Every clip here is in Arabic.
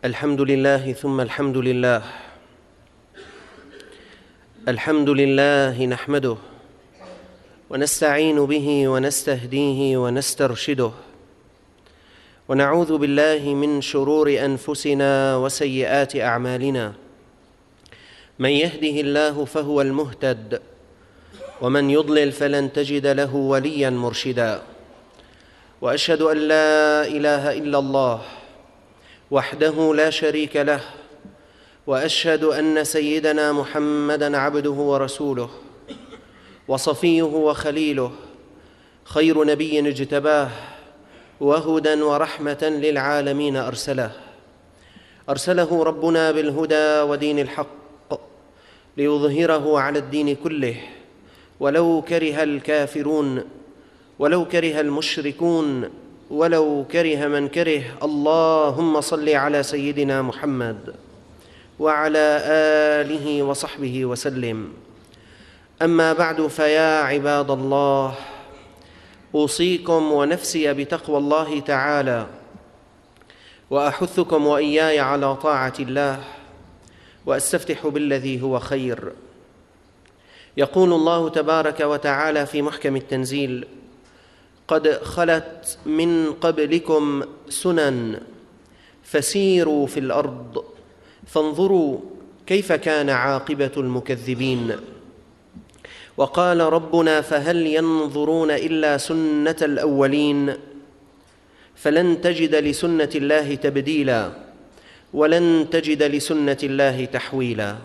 الحمد لله ثم الحمد لله. الحمد لله نحمده ونستعين به ونستهديه ونسترشده، ونعوذ بالله من شرور أنفسنا وسيئات أعمالنا. من يهده الله فهو المهتد، ومن يضلل فلن تجد له وليا مرشدا. وأشهد أن لا إله إلا الله وحده لا شريك له، وأشهد أن سيدنا محمدًا عبده ورسوله وصفيه وخليله، خير نبي اجتباه وهدى ورحمة للعالمين أرسله ربنا بالهدى ودين الحق ليظهره على الدين كله، ولو كره الكافرون، ولو كره المشركون، ولو كره من كره. اللهم صل على سيدنا محمد وعلى آله وصحبه وسلم. أما بعد، فيا عباد الله، أوصيكم ونفسي بتقوى الله تعالى، وأحثكم وإياي على طاعة الله، وأستفتح بالذي هو خير. يقول الله تبارك وتعالى في محكم التنزيل: قد خلت من قبلكم سنن فسيروا في الأرض فانظروا كيف كان عاقبة المكذبين. وقال ربنا: فهل ينظرون إلا سنة الأولين فلن تجد لسنة الله تبديلا ولن تجد لسنة الله تحويلا.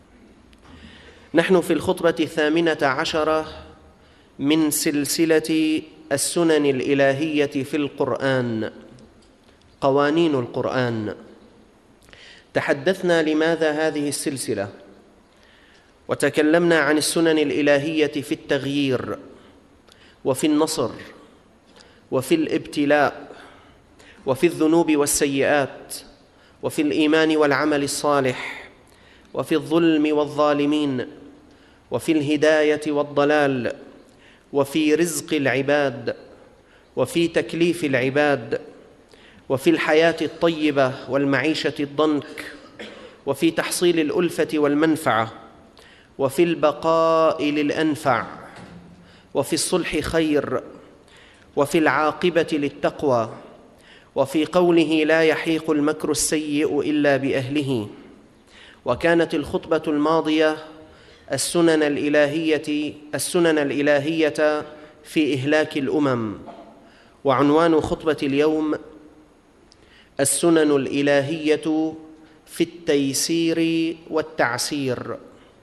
نحن في الخطبة 18 من سلسلة السنن الإلهية في القرآن، قوانين القرآن. تحدثنا لماذا هذه السلسلة، وتكلمنا عن السنن الإلهية في التغيير وفي النصر وفي الابتلاء وفي الذنوب والسيئات وفي الإيمان والعمل الصالح وفي الظلم والظالمين وفي الهداية والضلال وفي رزق العباد وفي تكليف العباد وفي الحياة الطيبة والمعيشة الضنك وفي تحصيل الألفة والمنفعة وفي البقاء للأنفع وفي الصلح خير وفي العاقبة للتقوى وفي قوله: لا يحيق المكر السيء إلا بأهله. وكانت الخطبة الماضية السنن الإلهية في إهلاك الأمم، وعنوان خطبة اليوم السنن الإلهية في التيسير والتعسير.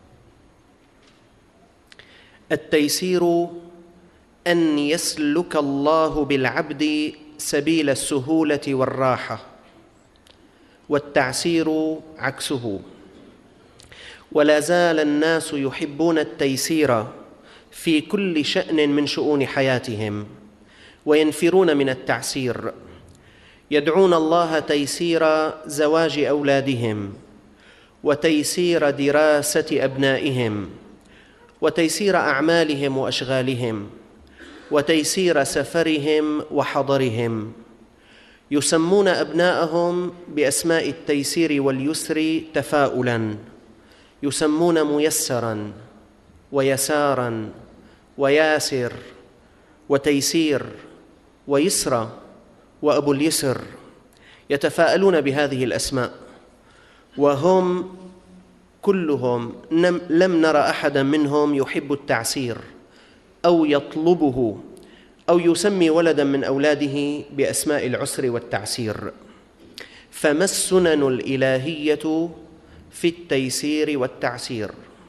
التيسير أن يسلك الله بالعبد سبيل السهولة والراحة، والتعسير عكسه. ولا زال الناس يحبون التيسير في كل شأن من شؤون حياتهم، وينفرون من التعسير. يدعون الله تيسير زواج أولادهم، وتيسير دراسة أبنائهم، وتيسير أعمالهم وأشغالهم، وتيسير سفرهم وحضرهم. يسمون أبناءهم بأسماء التيسير واليسر تفاؤلاً، يسمون ميسراً ويساراً وياسر وتيسير ويسرى وأبو اليسر، يتفاءلون بهذه الأسماء، وهم كلهم لم نرى أحداً منهم يحب التعسير أو يطلبه أو يسمي ولداً من أولاده بأسماء العسر والتعسير. فما السنن الإلهية في التيسير والتعسير؟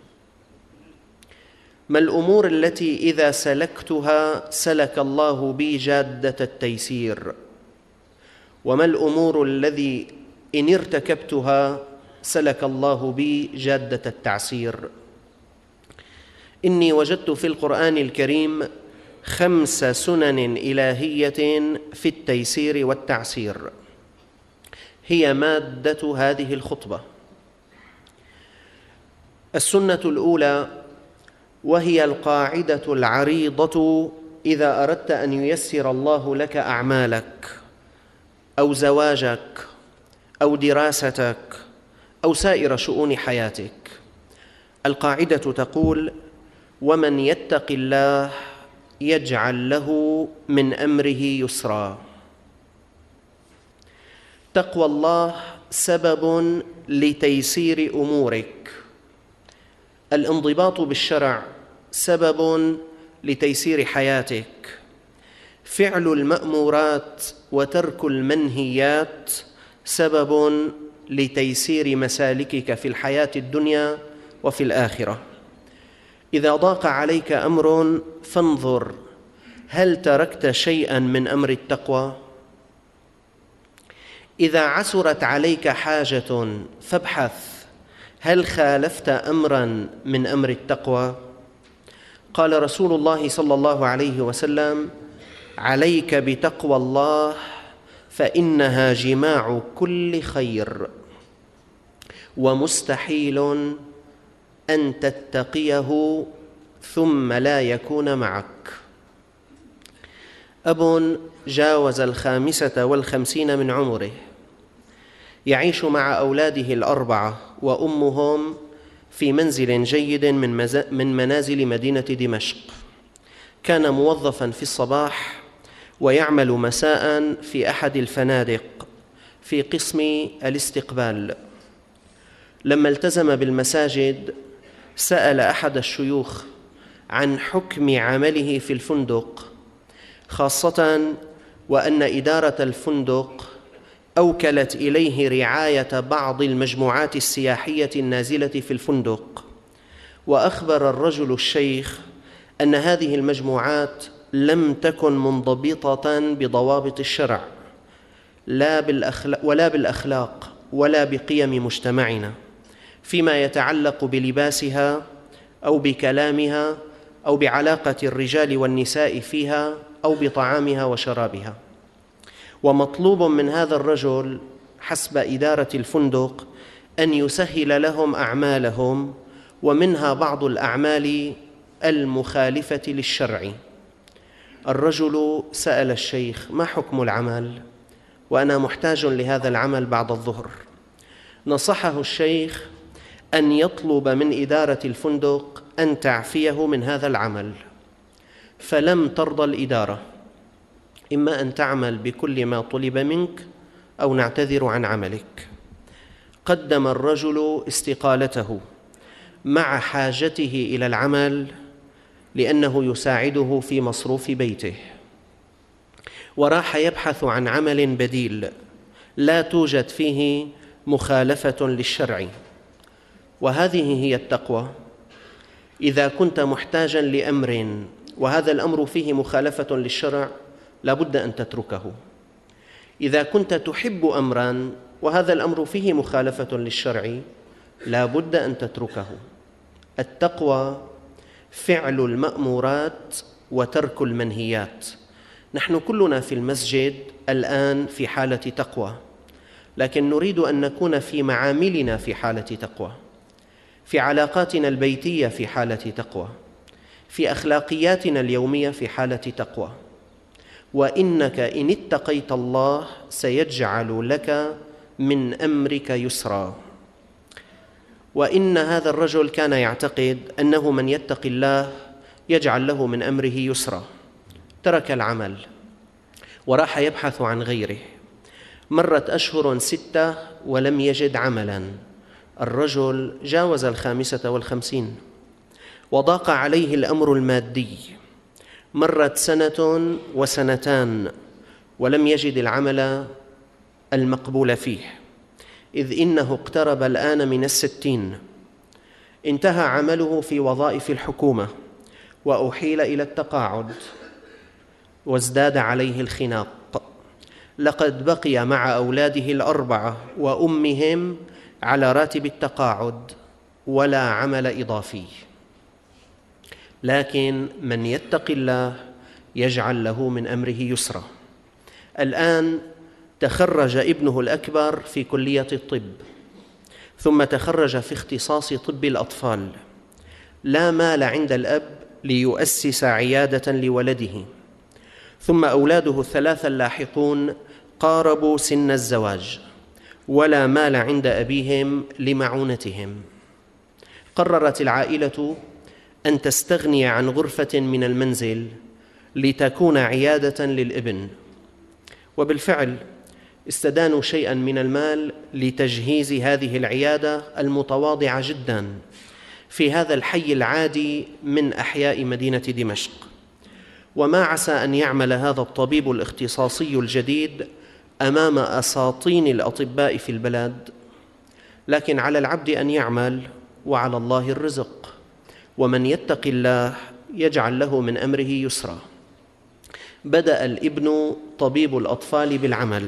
ما الأمور التي إذا سلكتها سلك الله بي جادة التيسير؟ وما الأمور الذي إن ارتكبتها سلك الله بي جادة التعسير؟ إني وجدت في القرآن الكريم 5 سنن إلهية في التيسير والتعسير، هي مادة هذه الخطبة. السنة الأولى، وهي القاعدة العريضة إذا أردت أن ييسر الله لك أعمالك أو زواجك أو دراستك أو سائر شؤون حياتك. القاعدة تقول: ومن يتق الله يجعل له من أمره يسرا. تقوى الله سبب لتيسير أمورك، الانضباط بالشرع سبب لتيسير حياتك، فعل المأمورات وترك المنهيات سبب لتيسير مسالكك في الحياة الدنيا وفي الآخرة. إذا ضاق عليك أمر فانظر هل تركت شيئا من أمر التقوى؟ إذا عسرت عليك حاجة فابحث هل خالفت أمرا من أمر التقوى؟ قال رسول الله صلى الله عليه وسلم: عليك بتقوى الله فإنها جماع كل خير، ومستحيل أن تتقيه ثم لا يكون معك. أب جاوز 55 من عمره، يعيش مع أولاده 4 وأمهم في منزل جيد من منازل مدينة دمشق. كان موظفاً في الصباح ويعمل مساءً في أحد الفنادق في قسم الاستقبال. لما التزم بالمساجد سأل أحد الشيوخ عن حكم عمله في الفندق، خاصة وأن إدارة الفندق أوكلت إليه رعاية بعض المجموعات السياحية النازلة في الفندق. وأخبر الرجل الشيخ أن هذه المجموعات لم تكن منضبطة بضوابط الشرع، ولا بالأخلاق ولا بقيم مجتمعنا، فيما يتعلق بلباسها أو بكلامها أو بعلاقة الرجال والنساء فيها أو بطعامها وشرابها. ومطلوب من هذا الرجل حسب إدارة الفندق أن يسهل لهم أعمالهم، ومنها بعض الأعمال المخالفة للشرع. الرجل سأل الشيخ: ما حكم العمل؟ وأنا محتاج لهذا العمل بعد الظهر. نصحه الشيخ أن يطلب من إدارة الفندق أن تعفيه من هذا العمل، فلم ترضى الإدارة، إما أن تعمل بكل ما طلب منك أو نعتذر عن عملك. قدم الرجل استقالته مع حاجته إلى العمل لأنه يساعده في مصروف بيته، وراح يبحث عن عمل بديل لا توجد فيه مخالفة للشرع. وهذه هي التقوى. إذا كنت محتاجاً لأمر وهذا الأمر فيه مخالفة للشرع لا بد أن تتركه. إذا كنت تحب أمراً وهذا الأمر فيه مخالفة للشرع لا بد أن تتركه. التقوى فعل المأمورات وترك المنهيات. نحن كلنا في المسجد الآن في حالة تقوى، لكن نريد أن نكون في معاملنا في حالة تقوى، في علاقاتنا البيتية في حالة تقوى، في أخلاقياتنا اليومية في حالة تقوى. وإنك إن اتقيت الله سيجعل لك من أمرك يسرا. وإن هذا الرجل كان يعتقد أنه من يتق الله يجعل له من أمره يسرا. ترك العمل وراح يبحث عن غيره. مرت أشهر 6 ولم يجد عملاً. الرجل جاوز 55 وضاق عليه الأمر المادي. مرت 1 و2 ولم يجد العمل المقبول فيه، إذ إنه اقترب الآن من 60. انتهى عمله في وظائف الحكومة وأحيل إلى التقاعد، وازداد عليه الخناق. لقد بقي مع أولاده 4 وأمهم على راتب التقاعد ولا عمل إضافي. لكن من يتق الله يجعل له من أمره يسرا. الآن تخرج ابنه الأكبر في كلية الطب، ثم تخرج في اختصاص طب الأطفال. لا مال عند الأب ليؤسس عيادة لولده، ثم أولاده 3 اللاحقون قاربوا سن الزواج، ولا مال عند أبيهم لمعونتهم. قررت العائلة أن تستغني عن غرفة من المنزل لتكون عيادة للابن، وبالفعل استدانوا شيئا من المال لتجهيز هذه العيادة المتواضعة جدا في هذا الحي العادي من أحياء مدينة دمشق. وما عسى أن يعمل هذا الطبيب الاختصاصي الجديد أمام أساطين الأطباء في البلد، لكن على العبد أن يعمل وعلى الله الرزق، ومن يتق الله يجعل له من أمره يسرا. بدأ الابن طبيب الأطفال بالعمل،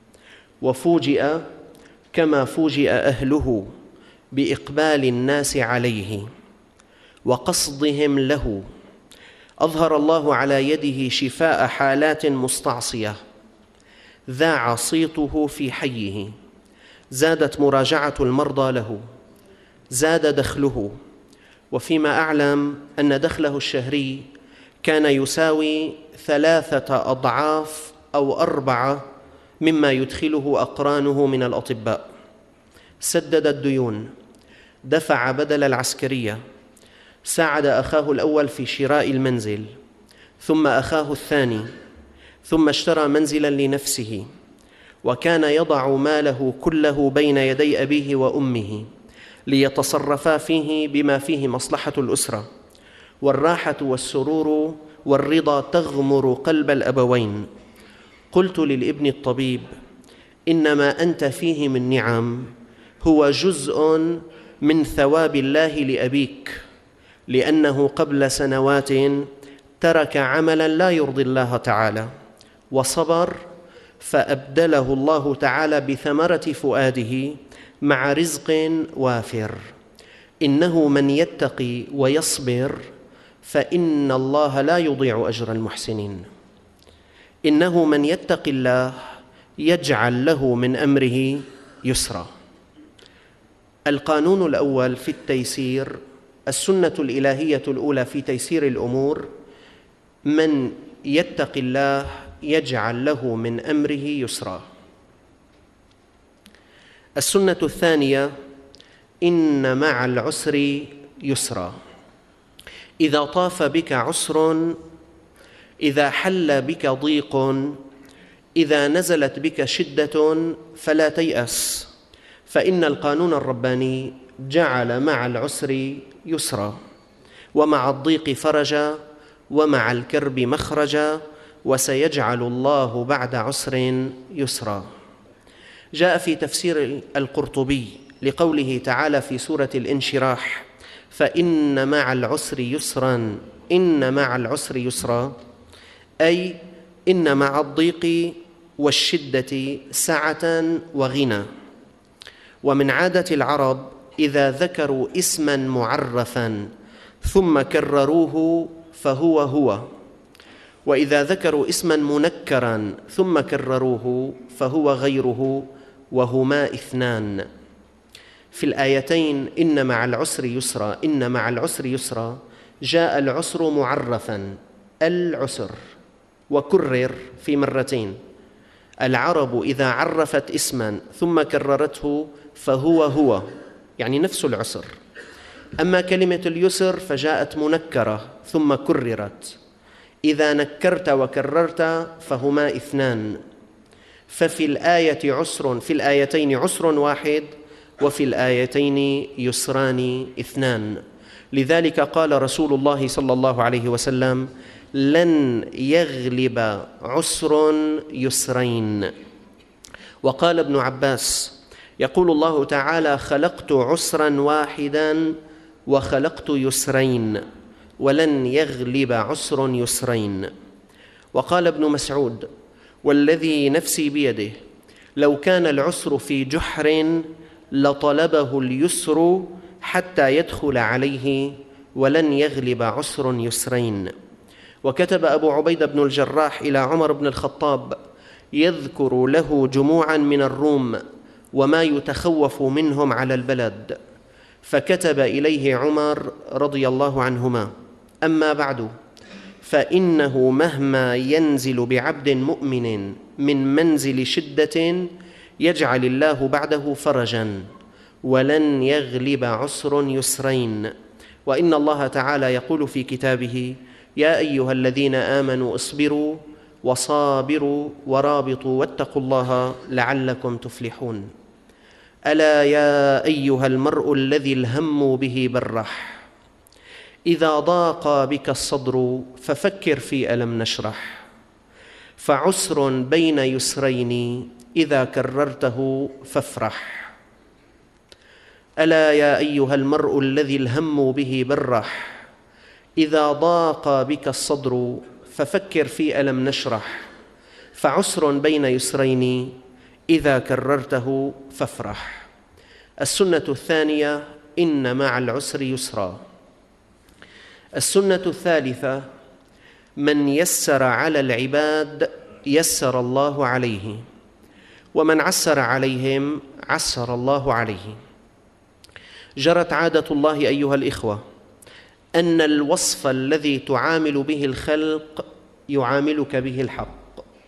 وفوجئ كما فوجئ أهله بإقبال الناس عليه وقصدهم له. أظهر الله على يده شفاء حالات مستعصية، ذاع صيته في حيه، زادت مراجعة المرضى له، زاد دخله. وفيما أعلم أن دخله الشهري كان يساوي 3 أضعاف أو 4 مما يدخله أقرانه من الأطباء. سدد الديون، دفع بدل العسكرية، ساعد أخاه الأول في شراء المنزل، ثم أخاه الثاني، ثم اشترى منزلا لنفسه، وكان يضع ماله كله بين يدي أبيه وأمه ليتصرفا فيه بما فيه مصلحة الأسرة. والراحة والسرور والرضا تغمر قلب الأبوين. قلت للابن الطبيب: إنما أنت فيه من نعم هو جزء من ثواب الله لأبيك، لأنه قبل سنوات ترك عملا لا يرضي الله تعالى وصبر، فأبدله الله تعالى بثمرة فؤاده مع رزق وافر. إنه من يتقي ويصبر فإن الله لا يضيع أجر المحسنين. إنه من يتق الله يجعل له من أمره يسرا. القانون الأول في التيسير، السنة الإلهية الأولى في تيسير الأمور: من يتق الله يجعل له من أمره يسرا. السنة الثانية: إن مع العسر يسرا. إذا طاف بك عسر، إذا حل بك ضيق، إذا نزلت بك شدة، فلا تيأس، فإن القانون الرباني جعل مع العسر يسرا، ومع الضيق فرجا، ومع الكرب مخرجا، وسيجعل الله بعد عسر يسرا. جاء في تفسير القرطبي لقوله تعالى في سورة الانشراح: فإن مع العسر يسرا، إن مع العسر يسرا، أي إن مع الضيق والشدة سعة وغنى. ومن عادة العرب إذا ذكروا اسما معرفا ثم كرروه فهو هو، وإذا ذكروا اسما منكرا ثم كرروه فهو غيره، وهما اثنان. في الآيتين إن مع العسر يسرا، إن مع العسر يسرا، جاء العسر معرفا العسر وكرر في مرتين. العرب إذا عرفت اسما ثم كررته فهو هو، يعني نفس العسر. أما كلمة اليسر فجاءت منكرة ثم كررت. إذا نكرت وكررت فهما اثنان. ففي الآية عسر، في الآيتين عسر واحد، وفي الآيتين يسران اثنان. لذلك قال رسول الله صلى الله عليه وسلم: لن يغلب عسر يسرين. وقال ابن عباس: يقول الله تعالى: خلقت عسرا واحدا وخلقت يسرين، ولن يغلب عسر يسرين. وقال ابن مسعود: والذي نفسي بيده لو كان العسر في جحر لطلبه اليسر حتى يدخل عليه، ولن يغلب عسر يسرين. وكتب أبو عبيدة بن الجراح إلى عمر بن الخطاب يذكر له جموعا من الروم وما يتخوف منهم على البلد، فكتب إليه عمر رضي الله عنهما: أما بعد، فإنه مهما ينزل بعبد مؤمن من منزل شدة يجعل الله بعده فرجا، ولن يغلب عسر يسرين. وإن الله تعالى يقول في كتابه: يا أيها الذين آمنوا اصبروا وصابروا ورابطوا واتقوا الله لعلكم تفلحون. ألا يا أيها المرء الذي الهم به برح، إذا ضاق بك الصدر ففكر في ألم نشرح، فعسر بين يسرين إذا كررته فافرح. ألا يا أيها المرء الذي الهم به برح، إذا ضاق بك الصدر ففكر في ألم نشرح، فعسر بين يسرين إذا كررته فافرح. السنة الثانية: إن مع العسر يسرا. السنة الثالثة: من يسر على العباد يسر الله عليه، ومن عسر عليهم عسر الله عليه. جرت عادة الله أيها الإخوة أن الوصف الذي تعامل به الخلق يعاملك به الحق.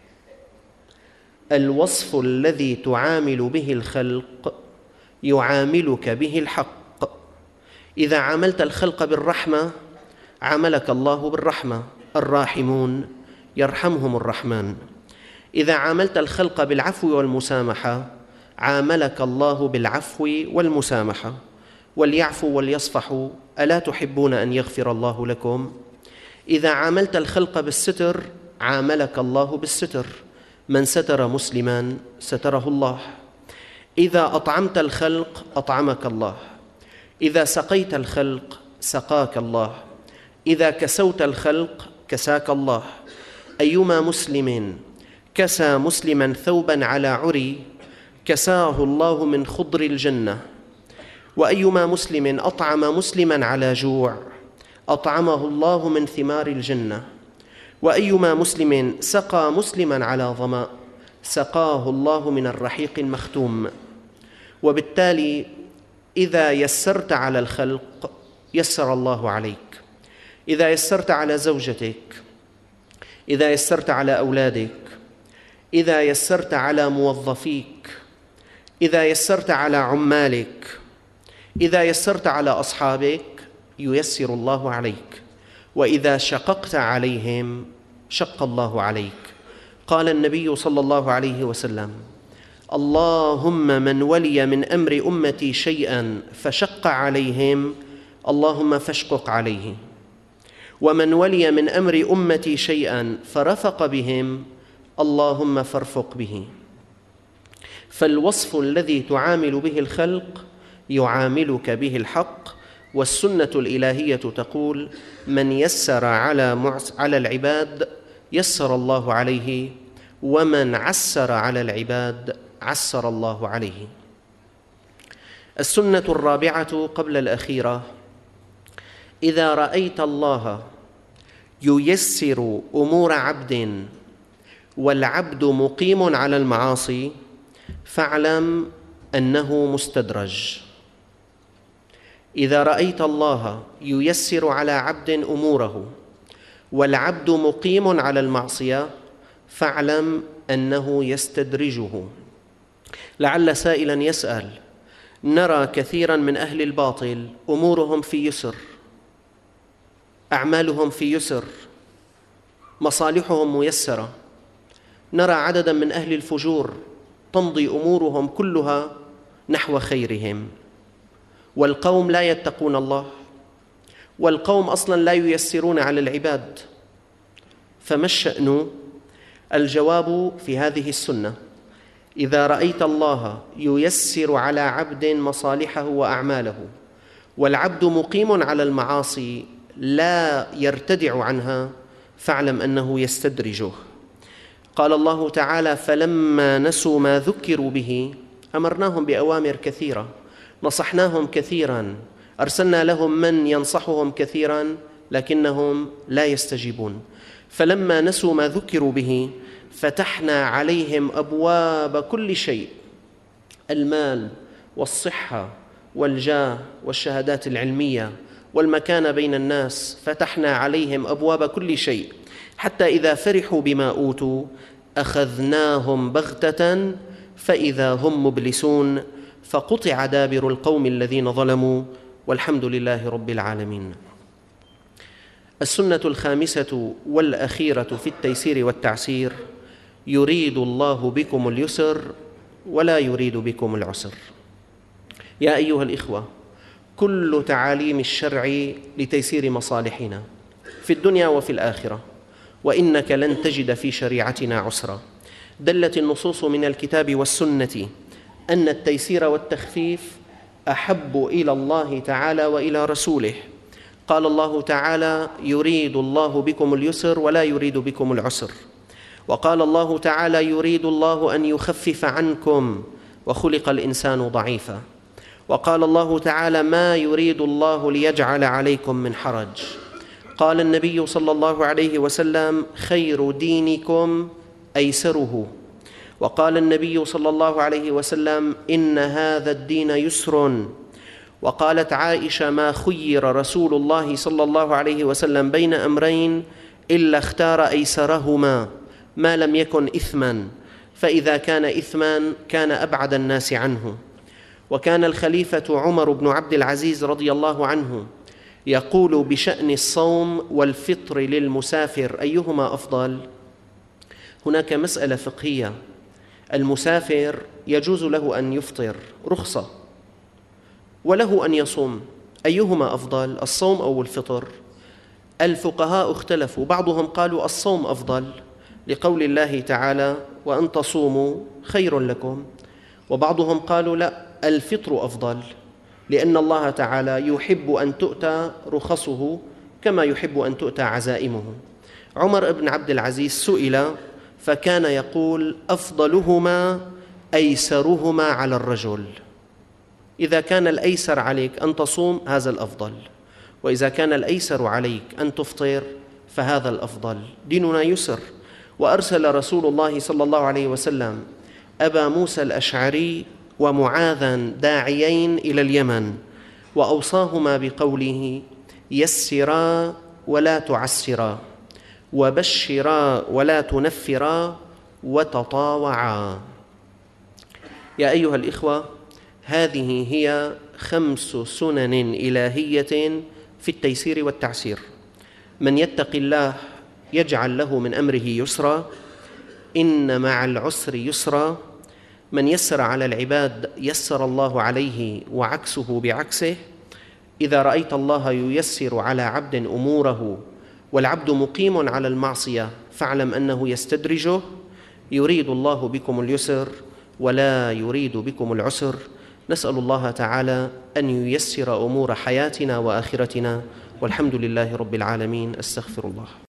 الوصف الذي تعامل به الخلق يعاملك به الحق. إذا عاملت الخلق بالرحمة عاملك الله بالرحمة، الراحمون يرحمهم الرحمن. إذا عاملت الخلق بالعفو والمسامحة عاملك الله بالعفو والمسامحة. وليعفوا وليصفحوا، ألا تحبون أن يغفر الله لكم؟ إذا عاملت الخلق بالستر عاملك الله بالستر، من ستر مسلما ستره الله. إذا أطعمت الخلق أطعمك الله، إذا سقيت الخلق سقاك الله، إذا كسوت الخلق كساك الله. أيما مسلم كسى مسلما ثوبا على عري كساه الله من خضر الجنة، وأيما مسلم أطعم مسلما على جوع أطعمه الله من ثمار الجنة، وأيما مسلم سقى مسلما على ظمأ سقاه الله من الرحيق المختوم. وبالتالي إذا يسرت على الخلق يسر الله عليك. إذا يسرت على زوجتك، إذا يسرت على أولادك، إذا يسرت على موظفيك، إذا يسرت على عمالك، إذا يسرت على أصحابك ييسر الله عليك، وإذا شققت عليهم شق الله عليك. قال النبي صلى الله عليه وسلم: اللهم من ولي من أمر أمتي شيئا فشق عليهم اللهم فاشقق عليه، ومن ولي من أمر أمتي شيئا فرفق بهم اللهم فارفق به. فالوصف الذي تعامل به الخلق يعاملك به الحق. والسنة الإلهية تقول: من يسر على العباد يسر الله عليه، ومن عسر على العباد عسر الله عليه. السنة الرابعة قبل الأخيرة: إذا رأيت الله ييسر أمور عبد والعبد مقيم على المعاصي فاعلم أنه مستدرج. إذا رأيت الله ييسر على عبد أموره والعبد مقيم على المعصية فاعلم أنه يستدرجه. لعل سائلا يسأل: نرى كثيرا من أهل الباطل أمورهم في يسر، أعمالهم في يسر، مصالحهم ميسرة. نرى عددا من أهل الفجور تمضي أمورهم كلها نحو خيرهم، والقوم لا يتقون الله، والقوم أصلا لا ييسرون على العباد. فما الشأن؟ الجواب في هذه السنة: إذا رأيت الله ييسر على عبد مصالحه وأعماله والعبد مقيم على المعاصي لا يرتدع عنها فاعلم أنه يستدرجه. قال الله تعالى: فلما نسوا ما ذكروا به أمرناهم بأوامر كثيرة، نصحناهم كثيرا، أرسلنا لهم من ينصحهم كثيرا لكنهم لا يستجيبون. فلما نسوا ما ذكروا به فتحنا عليهم أبواب كل شيء، المال والصحة والجاه والشهادات العلمية والمكانة بين الناس، فتحنا عليهم أبواب كل شيء، حتى إذا فرحوا بما أوتوا أخذناهم بغتة فإذا هم مبلسون، فقطع دابر القوم الذين ظلموا، والحمد لله رب العالمين. السنة الخامسة والأخيرة في التيسير والتعسير: يريد الله بكم اليسر ولا يريد بكم العسر. يا أيها الإخوة، كل تعاليم الشرع لتيسير مصالحنا في الدنيا وفي الآخرة، وإنك لن تجد في شريعتنا عسرا. دلت النصوص من الكتاب والسنة أن التيسير والتخفيف أحب إلى الله تعالى وإلى رسوله. قال الله تعالى: يريد الله بكم اليسر ولا يريد بكم العسر. وقال الله تعالى: يريد الله أن يخفف عنكم وخلق الإنسان ضعيفا. وقال الله تعالى: ما يريد الله ليجعل عليكم من حرج. قال النبي صلى الله عليه وسلم: خير دينكم أيسره. وقال النبي صلى الله عليه وسلم: إن هذا الدين يسر. وقالت عائشة: ما خير رسول الله صلى الله عليه وسلم بين أمرين إلا اختار أيسرهما ما لم يكن إثما، فإذا كان إثما كان أبعد الناس عنه. وكان الخليفة عمر بن عبد العزيز رضي الله عنه يقول بشأن الصوم والفطر للمسافر: أيهما أفضل؟ هناك مسألة فقهية، المسافر يجوز له أن يفطر رخصة، وله أن يصوم، أيهما أفضل، الصوم أو الفطر؟ الفقهاء اختلفوا، بعضهم قالوا الصوم أفضل لقول الله تعالى: وأن تصوموا خير لكم. وبعضهم قالوا لا، الفطر أفضل، لأن الله تعالى يحب أن تؤتى رخصه كما يحب أن تؤتى عزائمه. عمر بن عبد العزيز سئل فكان يقول: أفضلهما أيسرهما على الرجل. إذا كان الأيسر عليك أن تصوم هذا الأفضل، وإذا كان الأيسر عليك أن تفطر فهذا الأفضل. ديننا يسر. وأرسل رسول الله صلى الله عليه وسلم أبا موسى الأشعري ومعاذا داعيين إلى اليمن، وأوصاهما بقوله: يسرا ولا تعسرا، وبشرا ولا تنفرا، وتطاوعا. يا أيها الإخوة، هذه هي 5 سنن إلهية في التيسير والتعسير. من يتق الله يجعل له من أمره يسرا، إن مع العسر يسرا. من يسر على العباد يسر الله عليه، وعكسه بعكسه. إذا رأيت الله ييسر على عبد أموره والعبد مقيم على المعصية فاعلم أنه يستدرجه. يريد الله بكم اليسر ولا يريد بكم العسر. نسأل الله تعالى أن ييسر أمور حياتنا وآخرتنا، والحمد لله رب العالمين. أستغفر الله.